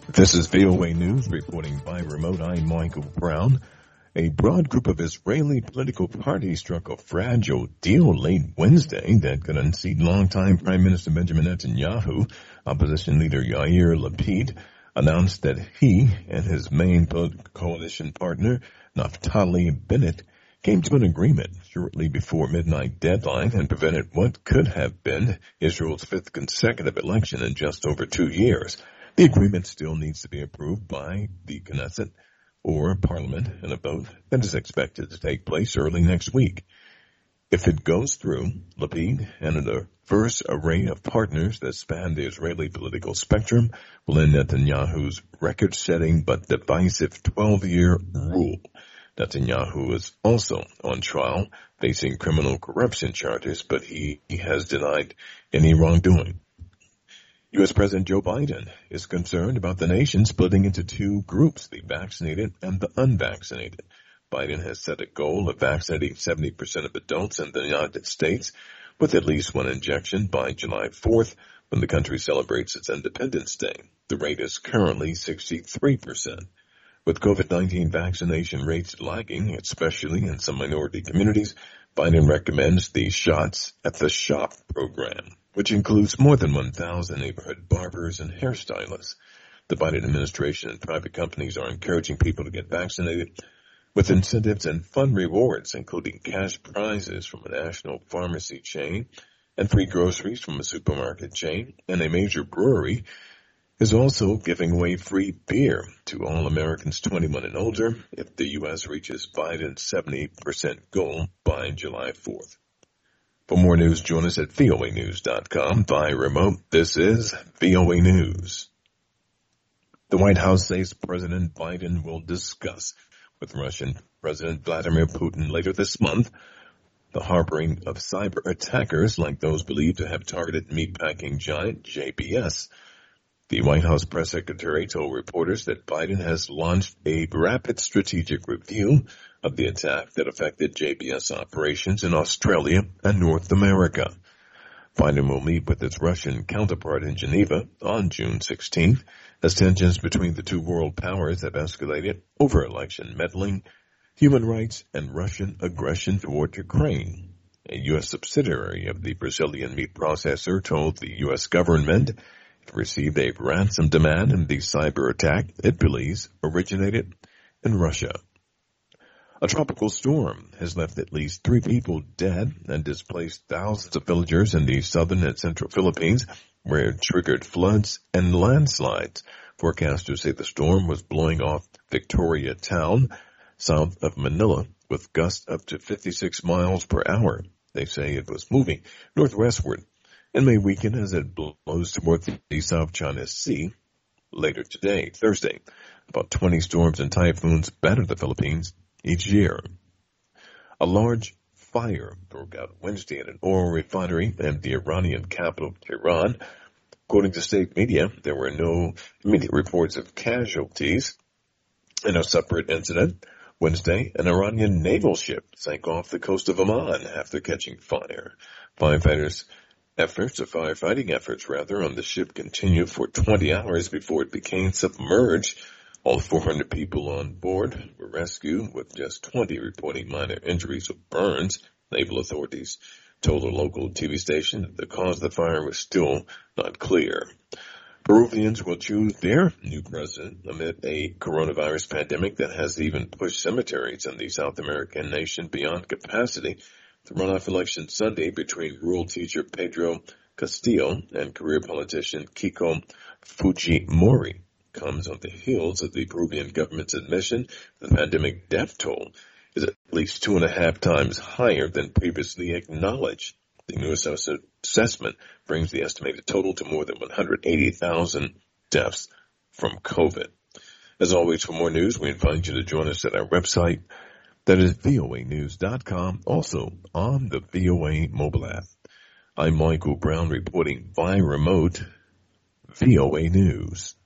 This is VOA News reporting by remote. I'm Michael Brown. A broad group of Israeli political parties struck a fragile deal late Wednesday that could unseat longtime Prime Minister Benjamin Netanyahu. Opposition leader Yair Lapid announced that he and his main political coalition partner, Naftali Bennett, came to an agreement shortly before midnight deadline and prevented what could have been Israel's fifth consecutive election in just over 2 years. The agreement still needs to be approved by the Knesset or Parliament in a vote that is expected to take place early next week. If it goes through, Lapid and a diverse array of partners that span the Israeli political spectrum will end Netanyahu's record-setting but divisive 12-year rule. Netanyahu is also on trial, facing criminal corruption charges, but he has denied any wrongdoing. U.S. President Joe Biden is concerned about the nation splitting into two groups, the vaccinated and the unvaccinated. Biden has set a goal of vaccinating 70% of adults in the United States with at least one injection by July 4th, when the country celebrates its Independence Day. The rate is currently 63%. With COVID-19 vaccination rates lagging, especially in some minority communities, Biden recommends the Shots at the Shop program, which includes more than 1,000 neighborhood barbers and hairstylists. The Biden administration and private companies are encouraging people to get vaccinated with incentives and fun rewards, including cash prizes from a national pharmacy chain and free groceries from a supermarket chain, and a major brewery is also giving away free beer to all Americans 21 and older if the U.S. reaches Biden's 70% goal by July 4th. For more news, join us at voanews.com by remote. This is VOA News. The White House says President Biden will discuss with Russian President Vladimir Putin later this month the harboring of cyber attackers like those believed to have targeted meatpacking giant JBS. The White House press secretary told reporters that Biden has launched a rapid strategic review of the attack that affected JBS operations in Australia and North America. Biden will meet with its Russian counterpart in Geneva on June 16th as tensions between the two world powers have escalated over election meddling, human rights, and Russian aggression toward Ukraine. A U.S. subsidiary of the Brazilian meat processor told the U.S. government it received a ransom demand in the cyber attack it believes originated in Russia. A tropical storm has left at least 3 people dead and displaced thousands of villagers in the southern and central Philippines, where it triggered floods and landslides. Forecasters say the storm was blowing off Victoria Town, south of Manila, with gusts up to 56 miles per hour. They say it was moving northwestward and may weaken as it blows toward the South China Sea later today, Thursday. About 20 storms and typhoons batter the Philippines each year. A large fire broke out Wednesday at an oil refinery in the Iranian capital, Tehran. According to state media, there were no immediate reports of casualties. In a separate incident, Wednesday, an Iranian naval ship sank off the coast of Oman after catching fire. Firefighting efforts on the ship continued for 20 hours before it became submerged. All 400 people on board were rescued, with just 20 reporting minor injuries or burns. Naval authorities told a local TV station that the cause of the fire was still not clear. Peruvians will choose their new president amid a coronavirus pandemic that has even pushed cemeteries in the South American nation beyond capacity. The runoff election Sunday between rural teacher Pedro Castillo and career politician Kiko Fujimori comes on the heels of the Peruvian government's admission the pandemic death toll is at least 2.5 times higher than previously acknowledged. The newest assessment brings the estimated total to more than 180,000 deaths from COVID. As always, for more news, we invite you to join us at our website. That is voanews.com, also on the VOA mobile app. I'm Michael Brown reporting by remote VOA News.